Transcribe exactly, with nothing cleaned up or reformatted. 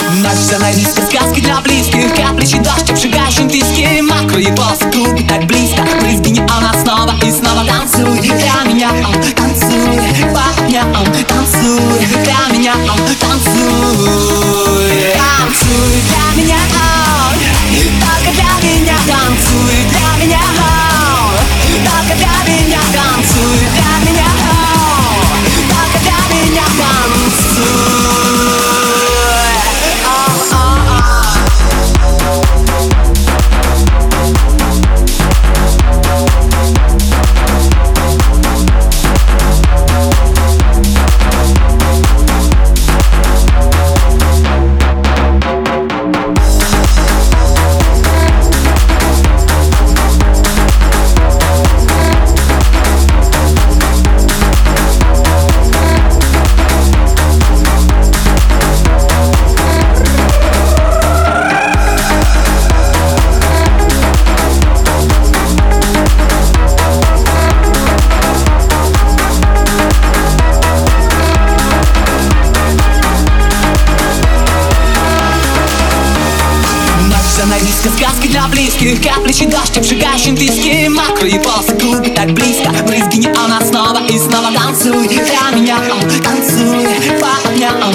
Ночь занавеска, сказки для близких, капличий дождь, обжигающий виски. Мокрый после клуб, так близко, брызги неона снова и снова. Танцуй для меня, он танцуй, по дням, танцуй для меня, он танцуй. Танцуй для меня, он только для меня. Танцуй для меня, он только для меня. Танцуй для меня, он только для меня. Танцуй. Занавеска, сказки для близких, капличий дождь, обжигающий виски. Мокрый после клуб, так близко, брызги неона снова и снова. Танцуй для меня, он танцуй по дням.